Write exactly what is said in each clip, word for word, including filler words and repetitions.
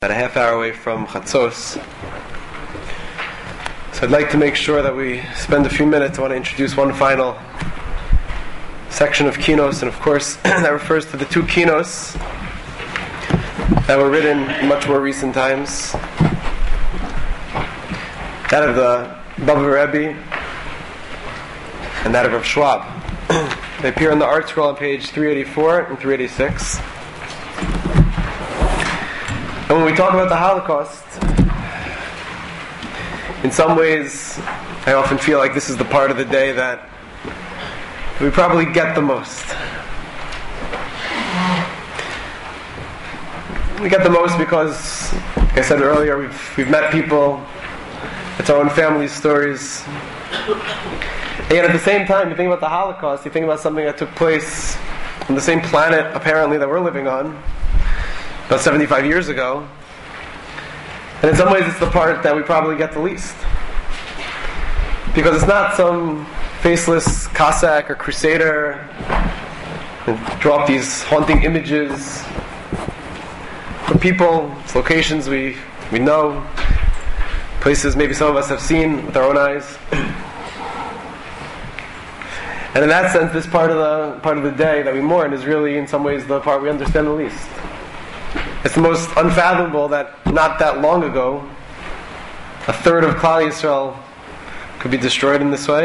About a half hour away from Chatzos. So I'd like to make sure that we spend a few minutes. I want to introduce one final section of Kinos, and of course that refers to the two Kinos that were written in much more recent times. That of the Baba Rebbe and that of Rav Schwab. They appear on the art scroll on page three eighty-four and three eighty-six. And when we talk about the Holocaust, in some ways, I often feel like this is the part of the day that we probably get the most. We get the most because, like I said earlier, we've we've met people, it's our own family stories. And yet at the same time, you think about the Holocaust, you think about something that took place on the same planet, apparently, that we're living on, about seventy-five years ago. And in some ways it's the part that we probably get the least. Because it's not some faceless Cossack or Crusader and draw up these haunting images. The people, it's locations we, we know, places maybe some of us have seen with our own eyes. And in that sense, this part of the part of the day that we mourn is really in some ways the part we understand the least. It's the most unfathomable that not that long ago, a third of Klal Yisrael could be destroyed in this way.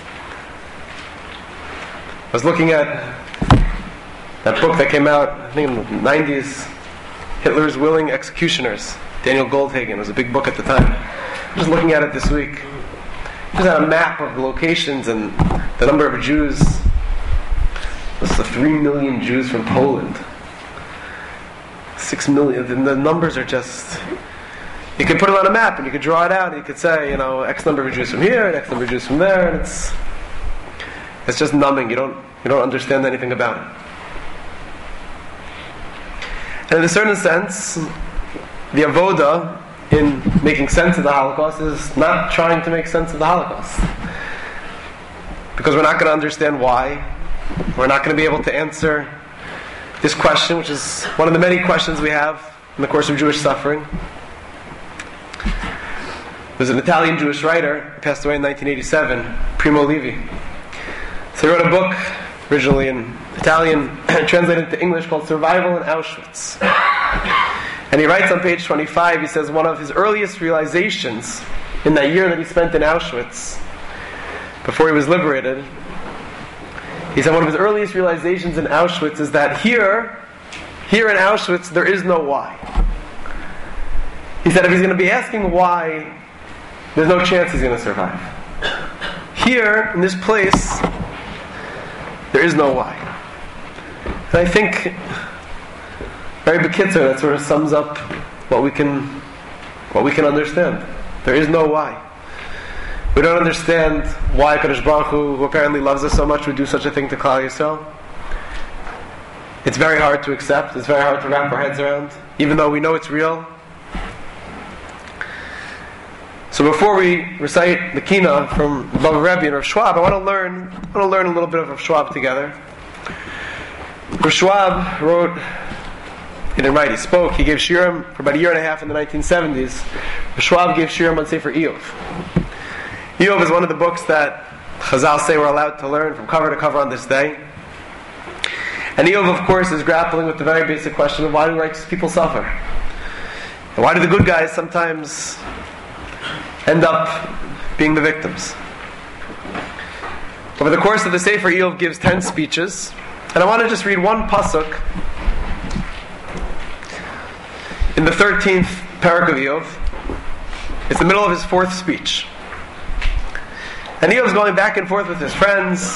I was looking at that book that came out, I think in the nineties, Hitler's Willing Executioners. Daniel Goldhagen. It was a big book at the time. I'm just looking at it this week. It just had a map of the locations and the number of Jews. This is three million Jews from Poland. Six million, and the numbers are just, you could put it on a map and you could draw it out and you could say, you know, X number of Jews from here and X number of Jews from there, and it's it's just numbing. You don't you don't understand anything about it. And in a certain sense, the avoda in making sense of the Holocaust is not trying to make sense of the Holocaust. Because we're not going to understand why. We're not going to be able to answer this question, which is one of the many questions we have in the course of Jewish suffering. There's an Italian Jewish writer who passed away in nineteen eighty-seven, Primo Levi. So he wrote a book, originally in Italian, translated into English, called Survival in Auschwitz. And he writes on page twenty-five, he says, one of his earliest realizations in that year that he spent in Auschwitz, before he was liberated, he said one of his earliest realizations in Auschwitz is that here, here in Auschwitz, there is no why. He said if he's going to be asking why, there's no chance he's going to survive. Here, in this place, there is no why. And I think, very bekitzer, that sort of sums up what we can, what we can understand. There is no why. We don't understand why Kadosh Baruch Hu, who apparently loves us so much, would do such a thing to Klal Yisrael. It's very hard to accept. It's very hard to wrap our heads around, even though we know it's real. So before we recite the Kina from Baba Rebbe and Rav Schwab, I want to learn. I want to learn a little bit of Rav Schwab together. Rav Schwab wrote. He didn't write. He spoke. He gave shiurim for about a year and a half in the nineteen seventies. Rav Schwab gave shiurim on Sefer Iyov. Iyov is one of the books that Chazal say we're allowed to learn from cover to cover on this day. And Iyov, of course, is grappling with the very basic question of why do righteous people suffer? And why do the good guys sometimes end up being the victims? Over the course of the Sefer, Iyov gives ten speeches. And I want to just read one pasuk in the thirteenth parak of Iyov. It's the middle of his fourth speech. And Iyov's going back and forth with his friends.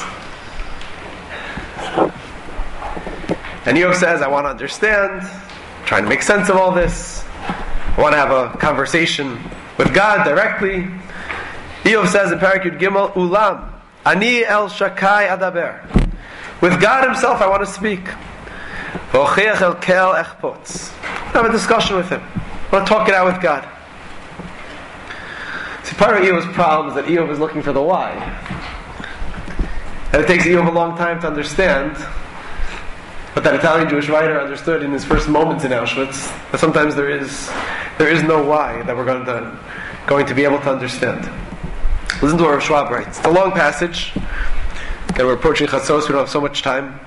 And Iyov says, I want to understand, I'm trying to make sense of all this. I want to have a conversation with God directly. Iyov says in Parak Yud Gimel, Ulam, Ani el Shakai Adaber. With God himself I want to speak. V'ochiach el kel echpotz. I have a discussion with him. I want to talk it out with God. See, part of Iyov's problem is that Iyov is looking for the why. And it takes Iyov a long time to understand what that Italian Jewish writer understood in his first moments in Auschwitz, that sometimes there is there is no why that we're going to going to be able to understand. Listen to what Rav Schwab writes. It's a long passage. Again, we're approaching Chatzos, we don't have so much time.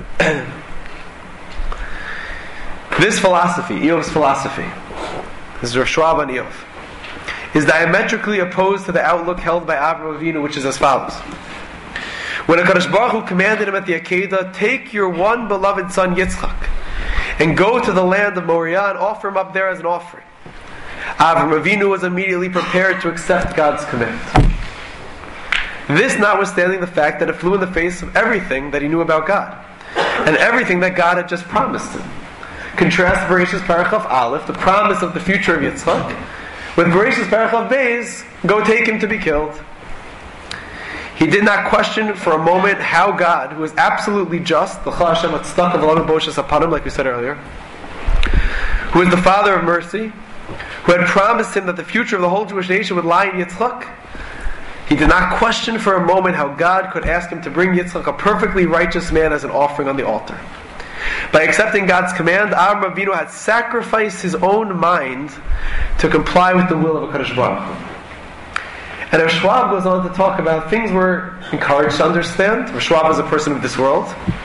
This philosophy, Eov's philosophy, this is Rav Schwab on Eov, is diametrically opposed to the outlook held by Avraham Avinu, which is as follows. When HaKadosh Baruch Hu commanded him at the Akedah, take your one beloved son Yitzchak and go to the land of Moriah and offer him up there as an offering, Avraham Avinu was immediately prepared to accept God's command. This notwithstanding the fact that it flew in the face of everything that he knew about God and everything that God had just promised him. Contrast Bereshis Parachav Aleph, the promise of the future of Yitzchak, with Bereshis Parachav Beis, go take him to be killed. He did not question for a moment how God, who is absolutely just, the Chal Hashem Hatzedakah V'lo Meboshas Apanim, like we said earlier, who is the Father of mercy, who had promised him that the future of the whole Jewish nation would lie in Yitzchak, he did not question for a moment how God could ask him to bring Yitzchak, a perfectly righteous man, as an offering on the altar. By accepting God's command, Avraham Avinu had sacrificed his own mind to comply with the will of HaKadosh Baruch Hu. And Rav Schwab goes on to talk about things we're encouraged to understand. Rav Schwab is a person of this world.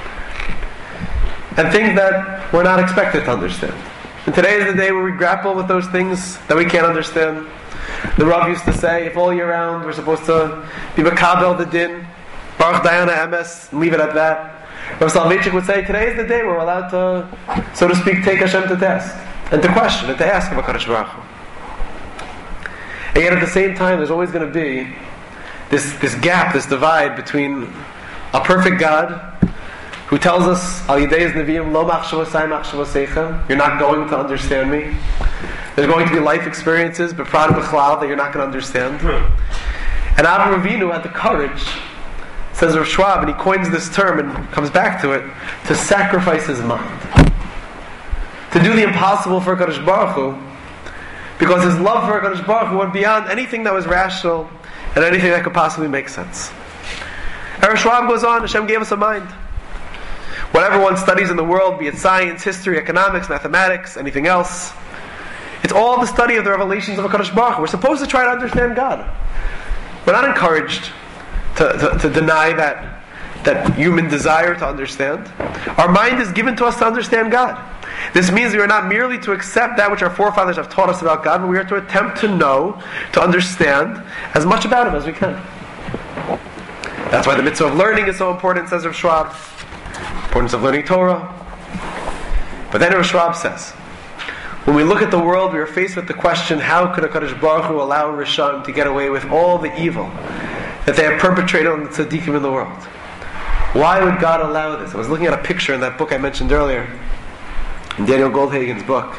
And things that we're not expected to understand. And today is the day where we grapple with those things that we can't understand. The Rav used to say, if all year round we're supposed to be Makabel the Din, Baruch Dayana Emes, and leave it at that. Rav Soloveitchik would say, today is the day we're allowed to, so to speak, take Hashem to task, and to question, and to ask Him HaKadosh Baruch Hu. And yet at the same time, there's always going to be this, this gap, this divide between a perfect God, who tells us, Al Yidei Neviim, Lo machshavosai machshavoseicha, you're not going to understand me. There's going to be life experiences, befrad b'chlal, that you're not going to understand. And Avraham Avinu had the courage, says Rav Schwab, and he coins this term and comes back to it, to sacrifice his mind. To do the impossible for HaKadosh Baruch Hu, because his love for HaKadosh Baruch Hu went beyond anything that was rational and anything that could possibly make sense. And Rav Schwab goes on, Hashem gave us a mind. Whatever one studies in the world, be it science, history, economics, mathematics, anything else, it's all the study of the revelations of HaKadosh Baruch Hu. We're supposed to try to understand God. We're not encouraged to, to, to deny that, that human desire to understand. Our mind is given to us to understand God. This means we are not merely to accept that which our forefathers have taught us about God, but we are to attempt to know, to understand as much about Him as we can. That's why the mitzvah of learning is so important, says Rav Schwab. Importance of learning Torah. But then Rav Schwab says, when we look at the world, we are faced with the question, how could HaKadosh Baruch Hu allow Rishon to get away with all the evil that they have perpetrated on the tzaddikim in the world? Why would God allow this? I was looking at a picture in that book I mentioned earlier, in Daniel Goldhagen's book,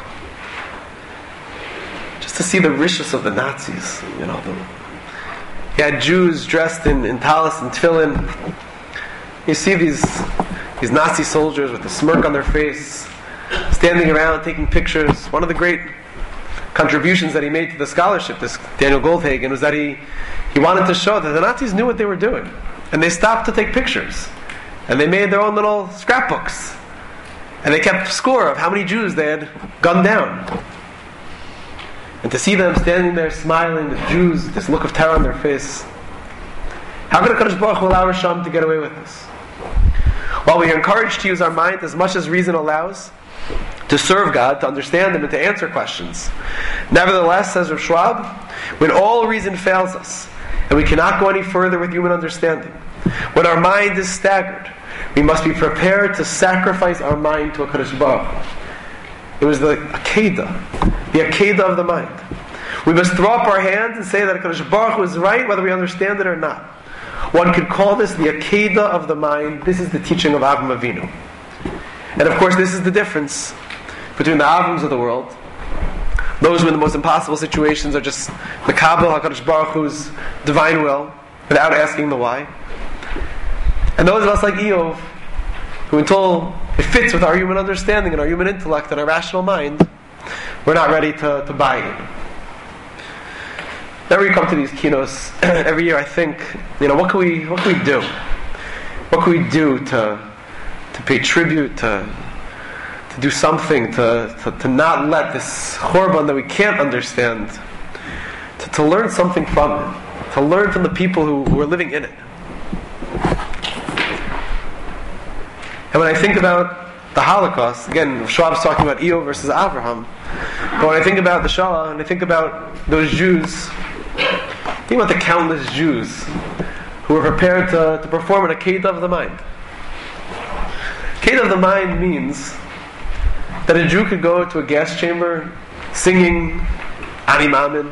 just to see the rishus of the Nazis. You know, the, you had Jews dressed in, in talis and tefillin. You see these these Nazi soldiers with a smirk on their face, standing around taking pictures. One of the great contributions that he made to the scholarship, this Daniel Goldhagen, was that he he wanted to show that the Nazis knew what they were doing, and they stopped to take pictures, and they made their own little scrapbooks. And they kept score of how many Jews they had gunned down. And to see them standing there smiling, the Jews, this look of terror on their face. How could HaKadosh Baruch Hu allow Rishon to get away with this? While we are encouraged to use our mind as much as reason allows, to serve God, to understand Him, and to answer questions. Nevertheless, says Rav Schwab, when all reason fails us, and we cannot go any further with human understanding, when our mind is staggered, we must be prepared to sacrifice our mind to HaKadosh Baruch Hu. It was the Akedah, the Akedah of the mind. We must throw up our hands and say that HaKadosh Baruch Hu is right, whether we understand it or not. One could call this the Akedah of the mind. This is the teaching of Avraham Avinu. And of course, this is the difference between the Avrams of the world. Those who in the most impossible situations are just Mekabel HaKadosh Baruch Hu's divine will, without asking the why. And those of us like Eov, who until it fits with our human understanding and our human intellect and our rational mind, we're not ready to, to buy it. Whenever we come to these kinos, every year I think, you know, what can we what can we do? What can we do to to pay tribute, to to do something, to, to, to not let this Churban that we can't understand, to, to learn something from it, to learn from the people who, who are living in it. And when I think about the Holocaust, again, Schwab's talking about Eo versus Avraham, but when I think about the Shoah, and I think about those Jews, think about the countless Jews who were prepared to, to perform an Akedah of the mind. Akedah of the mind means that a Jew could go to a gas chamber singing Ani Mamin.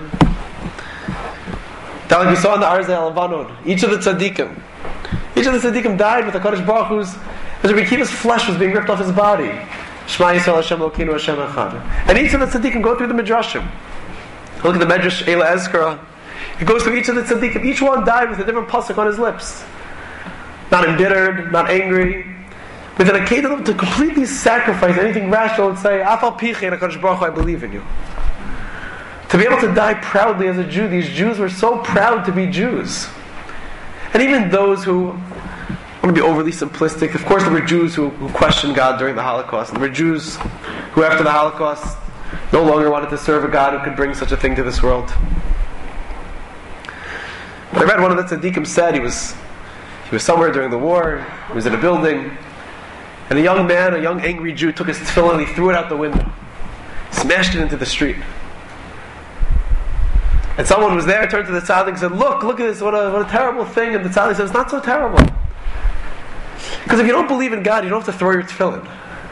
Like we saw in the Arzei Alavanon, each of the tzaddikim, each of the tzaddikim died with the Kadosh Baruch Hu's, as Rabbi Akiva's flesh was being ripped off his body. Shema Yisrael Hashem Elokeinu Hashem Echad. And each of the tzaddikim go through the midrashim. Look at the Medrash Eila Ezkara. It goes through each of the tzaddikim. Each one died with a different pasuk on his lips. Not embittered, not angry. With an Akedah to completely sacrifice anything rational and say, Afal Pichein HaKadosh Baruch Hu, I believe in you. To be able to die proudly as a Jew, these Jews were so proud to be Jews. And even those who, I want to be overly simplistic, of course there were Jews who, who questioned God during the Holocaust. And there were Jews who after the Holocaust no longer wanted to serve a God who could bring such a thing to this world. But I read one of the tzaddikim said he was he was somewhere during the war, he was in a building, and a young man, a young angry Jew, took his tefillin and he threw it out the window, smashed it into the street. And someone was there, turned to the tzaddik and said, look, look at this, what a, what a terrible thing. And the tzaddik said, it's not so terrible. Because if you don't believe in God, you don't have to throw your tefillin.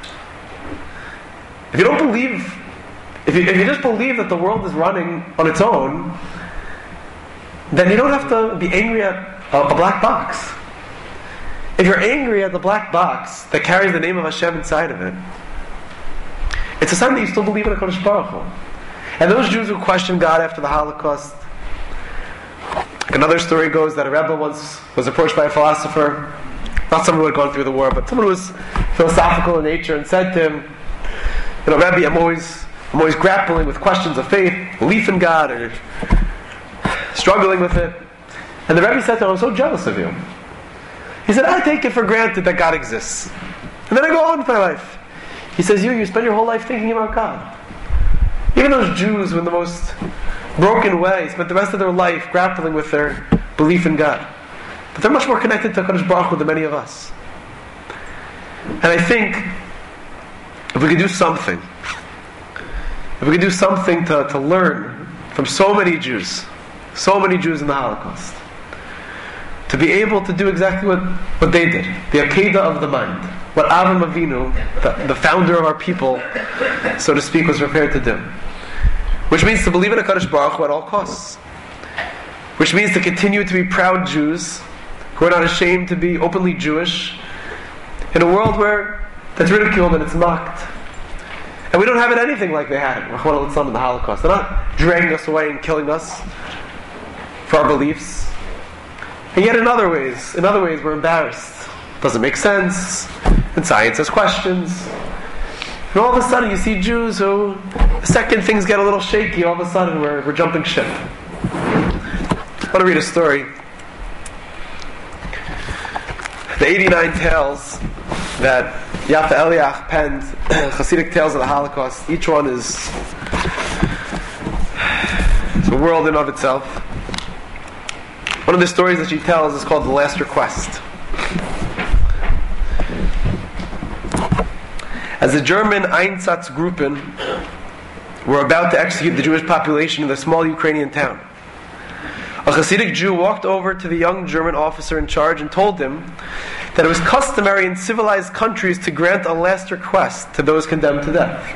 If you don't believe, if you, if you just believe that the world is running on its own, then you don't have to be angry at a, a black box. If you're angry at the black box that carries the name of Hashem inside of it, it's a sign that you still believe in HaKadosh Baruch Hu. And those Jews who questioned God after the Holocaust, like another story goes that a Rebbe once was approached by a philosopher, not someone who had gone through the war, but someone who was philosophical in nature, and said to him, you know, Rebbe, I'm always, I'm always grappling with questions of faith, belief in God, or struggling with it. And the Rebbe said to him, I'm so jealous of you. He said, I take it for granted that God exists. And then I go on with my life. He says, you, you spend your whole life thinking about God. Even those Jews who in the most broken way spent the rest of their life grappling with their belief in God. But they're much more connected to HaKadosh Baruch Hu than many of us. And I think if we could do something, if we could do something to, to learn from so many Jews, so many Jews in the Holocaust, to be able to do exactly what, what they did, the Akedah of the mind, what Avram Avinu, the, the founder of our people, so to speak, was prepared to do. Which means to believe in HaKadosh Baruch Hu at all costs. Which means to continue to be proud Jews, who are not ashamed to be openly Jewish, in a world where that's ridiculed and it's mocked. And we don't have it anything like they had it, in the Holocaust. They're not dragging us away and killing us for our beliefs. And yet in other ways, in other ways we're embarrassed. Doesn't make sense. And science has questions. And all of a sudden you see Jews who, the second things get a little shaky, all of a sudden we're, we're jumping ship. I want to read a story. The eighty-nine tales that Yafa Eliach penned, Hasidic tales of the Holocaust, each one is a world in of itself. One of the stories that she tells is called The Last Request. As the German Einsatzgruppen were about to execute the Jewish population in the small Ukrainian town, a Hasidic Jew walked over to the young German officer in charge and told him that it was customary in civilized countries to grant a last request to those condemned to death.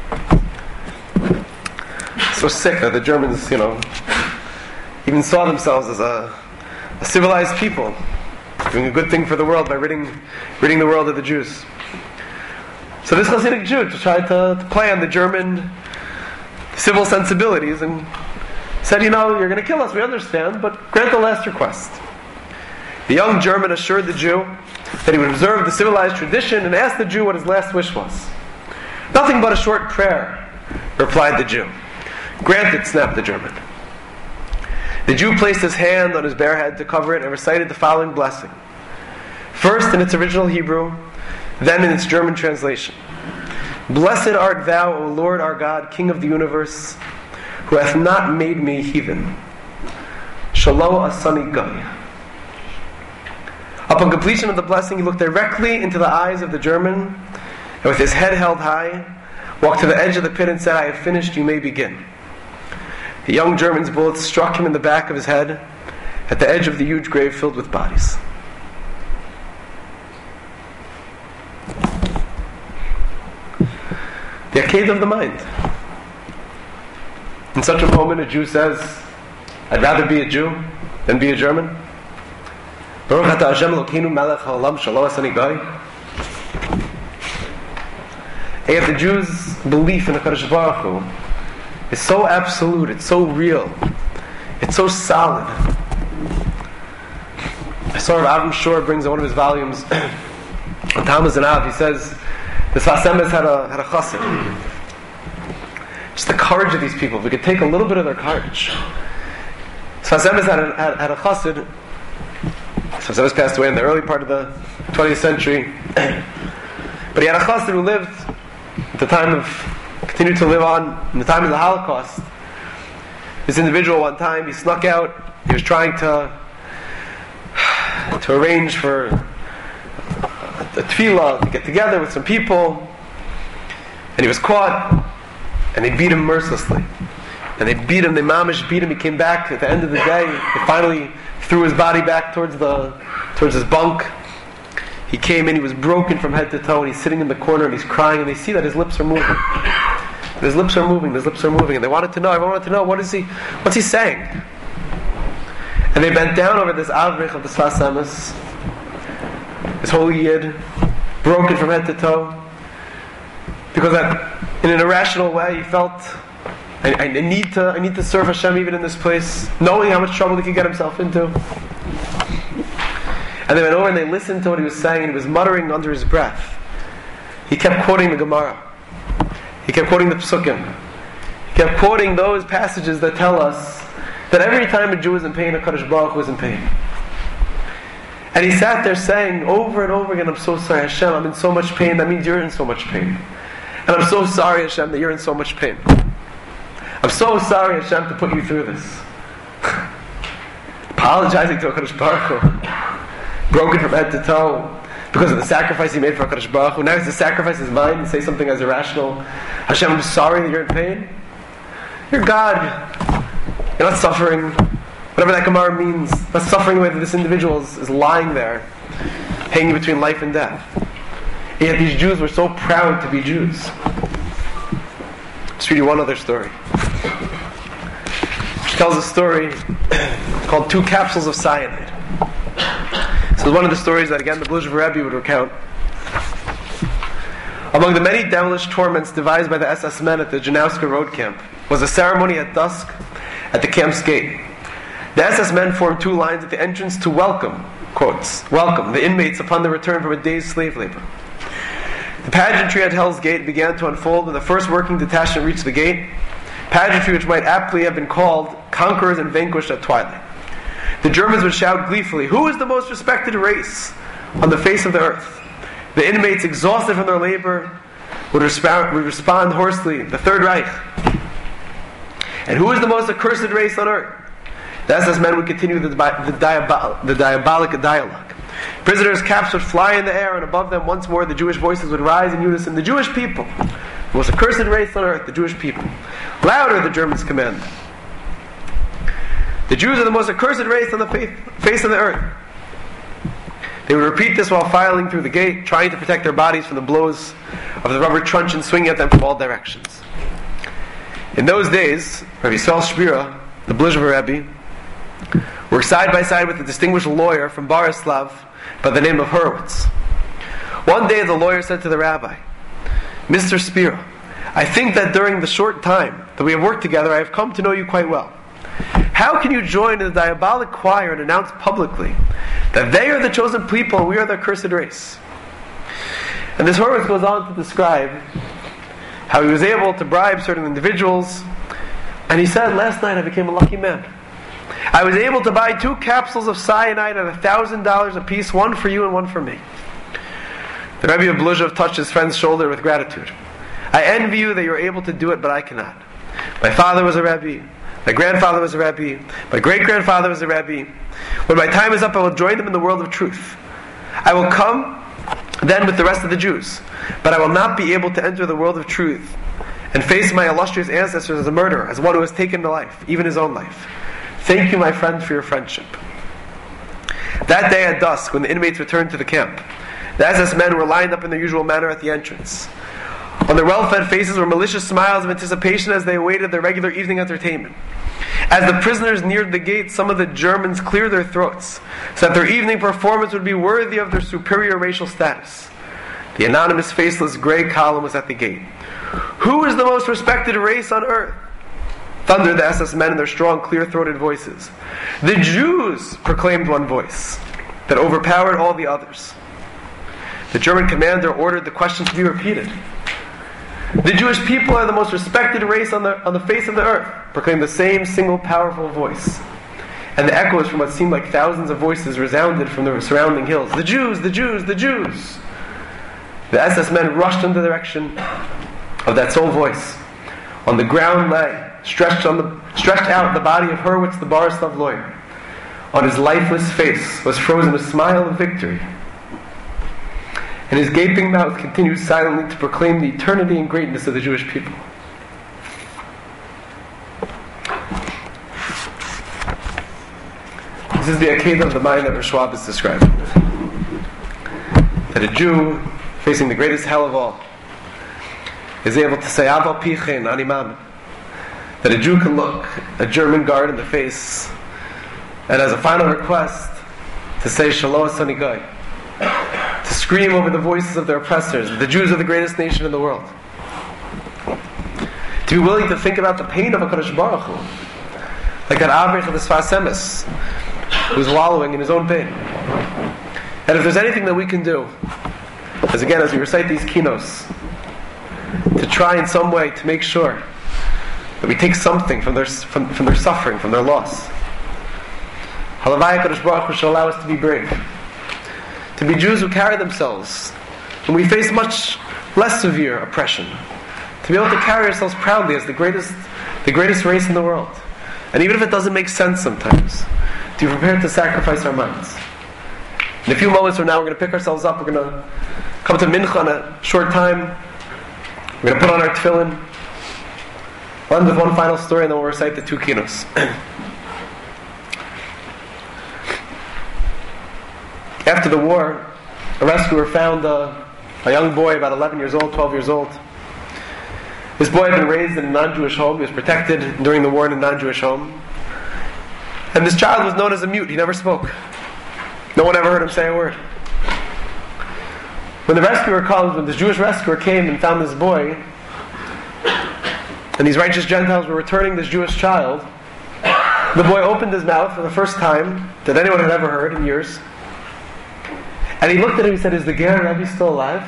So sick that the Germans, you know, even saw themselves as a, a civilized people, doing a good thing for the world by ridding, ridding the world of the Jews. So this Hasidic Jew tried to, to play on the German civil sensibilities and said, you know, you're going to kill us, we understand, but grant the last request. The young German assured the Jew that he would observe the civilized tradition and asked the Jew what his last wish was. Nothing but a short prayer, replied the Jew. Granted, snapped the German. The Jew placed his hand on his bare head to cover it and recited the following blessing. First in its original Hebrew, then in its German translation. Blessed art thou, O Lord our God, King of the universe, who hath not made me heathen. Shalo asani goy. Upon completion of the blessing, he looked directly into the eyes of the German, and with his head held high, walked to the edge of the pit and said, I have finished, you may begin. The young German's bullet struck him in the back of his head, at the edge of the huge grave filled with bodies. The arcade of the mind. In such a moment, a Jew says, I'd rather be a Jew than be a German. Baruch atah Hashem Elokeinu melech haolam shelo asani goy. And yet the Jews' belief in the Kadosh Baruch Hu is so absolute, it's so real, it's so solid. I saw Rav Avram Shor brings in one of his volumes on Tammuz and Av. He says the Sfas Emes had a had a chassid. Just the courage of these people. If we could take a little bit of their courage. Sfas Emes had a, had, had a chassid. Sfas Emes passed away in the early part of the twentieth century, but he had a chassid who lived at the time of, continued to live on in the time of the Holocaust. This individual, one time, he snuck out. He was trying to to arrange for a tefillah, to get together with some people, and he was caught, and they beat him mercilessly. And they beat him, they mamish beat him. He came back at the end of the day. They finally threw his body back towards the towards his bunk. He came in, he was broken from head to toe, and he's sitting in the corner and he's crying, and they see that his lips are moving. And his lips are moving, his lips are moving, and they wanted to know, everyone wanted to know, what is he, what's he saying? And they bent down over this avrich of the Sfas Emes, this holy yid, broken from head to toe, because that, in an irrational way, he felt, I, I need to, I need to serve Hashem even in this place, knowing how much trouble he could get himself into. And they went over and they listened to what he was saying, and he was muttering under his breath. He kept quoting the Gemara. He kept quoting the Psukim. He kept quoting those passages that tell us that every time a Jew is in pain, a HaKadosh Baruch Hu is in pain. And he sat there saying over and over again, I'm so sorry, Hashem, I'm in so much pain. That means you're in so much pain. And I'm so sorry, Hashem, that you're in so much pain. I'm so sorry, Hashem, to put you through this. Apologizing to HaKadosh Baruch Hu. Broken from head to toe because of the sacrifice he made for HaKadosh Baruch Hu. Now he has to sacrifice his mind and say something as irrational. Hashem, I'm sorry that you're in pain. You're God. You're not suffering. Whatever that Gemara means. Not suffering the way that this individual is, is lying there, hanging between life and death. And yet these Jews were so proud to be Jews. Let's read you one other story. She tells a story called Two Capsules of Cyanide. This is one of the stories that, again, the Bluzhev Rebbe would recount. Among the many devilish torments devised by the S S men at the Janowska road camp was a ceremony at dusk at the camp's gate. The S S men formed two lines at the entrance to welcome, quotes, welcome the inmates upon their return from a day's slave labor. The pageantry at Hell's Gate began to unfold when the first working detachment reached the gate, pageantry which might aptly have been called conquerors and vanquished at twilight. The Germans would shout gleefully, who is the most respected race on the face of the earth? The inmates, exhausted from their labor, would respond, would respond hoarsely, the Third Reich. And who is the most accursed race on earth? The S S men would continue the, the, diabol- the diabolic dialogue. Prisoners' caps would fly in the air, and above them once more the Jewish voices would rise in unison. The Jewish people, the most accursed race on earth, the Jewish people. Louder, the Germans commanded. The Jews are the most accursed race on the face of the earth. They would repeat this while filing through the gate, trying to protect their bodies from the blows of the rubber truncheon swinging at them from all directions. In those days, Rabbi Yisrael Shpira, the Bluzhev Rebbe, worked side by side with a distinguished lawyer from Barislav by the name of Hurwitz. One day the lawyer said to the rabbi, Mister Spira, I think that during the short time that we have worked together, I have come to know you quite well. How can you join in the diabolic choir and announce publicly that they are the chosen people and we are the cursed race? And this Horowitz goes on to describe how he was able to bribe certain individuals, and he said, last night I became a lucky man. I was able to buy two capsules of cyanide at a thousand dollars a piece, one for you and one for me. The Rebbe of Bluzhev touched his friend's shoulder with gratitude. I envy you that you are able to do it, but I cannot. My father was a Rebbe. My grandfather was a Rebbe. My great-grandfather was a Rebbe. When my time is up, I will join them in the world of truth. I will come then with the rest of the Jews, but I will not be able to enter the world of truth and face my illustrious ancestors as a murderer, as one who has taken the life, even his own life. Thank you, my friend, for your friendship. That day at dusk, when the inmates returned to the camp, the S S men were lined up in their usual manner at the entrance. On their well-fed faces were malicious smiles of anticipation as they awaited their regular evening entertainment. As the prisoners neared the gate, some of the Germans cleared their throats so that their evening performance would be worthy of their superior racial status. The anonymous, faceless gray column was at the gate. Who is the most respected race on earth? Thundered the S S men in their strong, clear-throated voices. The Jews, proclaimed one voice that overpowered all the others. The German commander ordered the question to be repeated. The Jewish people are the most respected race on the, on the face of the earth, proclaimed the same single powerful voice. And the echoes from what seemed like thousands of voices resounded from the surrounding hills. The Jews, the Jews, the Jews! The S S men rushed in the direction of that sole voice. On the ground lay, stretched, on the, stretched out the body of Hurwitz, the Borislav lawyer. On his lifeless face was frozen a smile of victory. And his gaping mouth continued silently to proclaim the eternity and greatness of the Jewish people. This is the Akedah of the mind that Rosh Schwab is describing. That a Jew, facing the greatest hell of all, is able to say, Aval Pichen, Ani Mamen. That a Jew can look a German guard in the face, and as a final request, to say, Shalom Asani Goy. To scream over the voices of their oppressors, that the Jews are the greatest nation in the world. To be willing to think about the pain of HaKadosh Baruch Hu, like that Avrich of the Sfas Emes, who's wallowing in his own pain. And if there's anything that we can do, as again, as we recite these kinos, to try in some way to make sure that we take something from their from, from their suffering, from their loss. Halavai HaKadosh Baruch Hu shall allow us to be brave. To be Jews who carry themselves when we face much less severe oppression. To be able to carry ourselves proudly as the greatest the greatest race in the world. And even if it doesn't make sense sometimes, to be prepared to sacrifice our minds. In a few moments from now, we're going to pick ourselves up. We're going to come to Mincha in a short time. We're going to put on our tefillin. We'll end with one final story, and then we'll recite the two kinos. After the war, a rescuer found a, a young boy, about eleven years old, twelve years old. This boy had been raised in a non-Jewish home. He was protected during the war in a non-Jewish home. And this child was known as a mute. He never spoke. No one ever heard him say a word. When the rescuer comes, when this Jewish rescuer came and found this boy, and these righteous Gentiles were returning this Jewish child, the boy opened his mouth for the first time that anyone had ever heard in years. And he looked at him and he said, "Is the Ger Rebbe still alive?"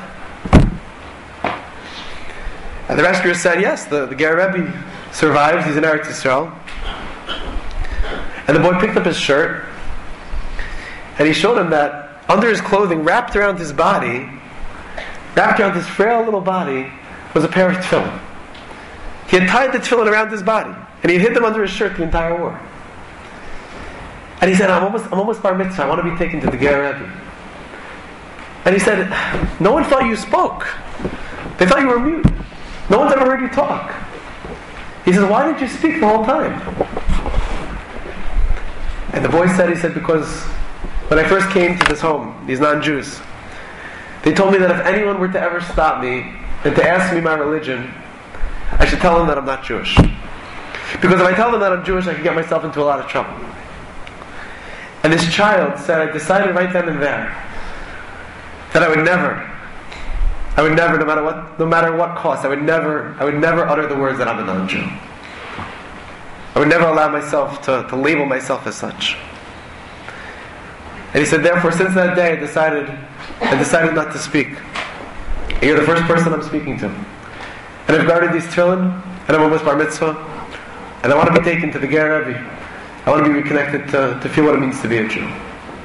And the rescuer said, "Yes, the, the Ger Rebbe survives. He's in Eretz Yisrael." And the boy picked up his shirt, and he showed him that under his clothing, wrapped around his body, wrapped around his frail little body, was a pair of tefillin. He had tied the tefillin around his body, and he had hid them under his shirt the entire war. And he said, I'm almost, I'm almost bar mitzvah. I want to be taken to the Ger Rebbe." And he said, "No one thought you spoke. They thought you were mute. No one's ever heard you talk." He said, "Why didn't you speak the whole time?" And the boy said, he said, "Because when I first came to this home, these non-Jews, they told me that if anyone were to ever stop me and to ask me my religion, I should tell them that I'm not Jewish. Because if I tell them that I'm Jewish, I could get myself into a lot of trouble." And this child said, "I decided right then and there that I would never, I would never, no matter what, no matter what cost, I would never, I would never utter the words that I'm a non-Jew. I would never allow myself to, to label myself as such." And he said, "Therefore, since that day, I decided, I decided not to speak. And you're the first person I'm speaking to. And I've guarded these tefillin, and I'm almost bar mitzvah, and I want to be taken to the Ger Rebbe. I want to be reconnected to, to feel what it means to be a Jew."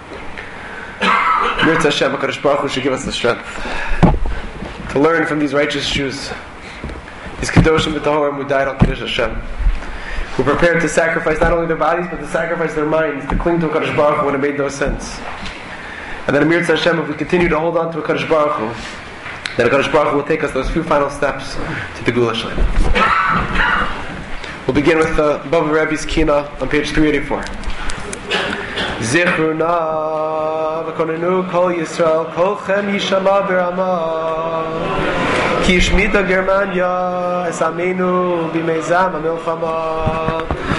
Mirza Hashem, HaKadosh Baruch Hu should give us the strength to learn from these righteous Jews. these Kedoshim B'Tahorim who died on Kiddush Hashem, who prepared to sacrifice not only their bodies but to sacrifice their minds, to cling to a Kadosh Baruch Hu when it made no sense. And then Amir Hashem, if we continue to hold on to a Kadosh Baruch Hu, then a Kadosh Baruch Hu will take us those few final steps to the Gula Shalem. We'll begin with the Bava Rebbe's Kina on page three eighty-four. Zichruna v'konenu kol Yisrael kolchem yishama b'rama ki shmita Germania es amenu b'meizam hamilchama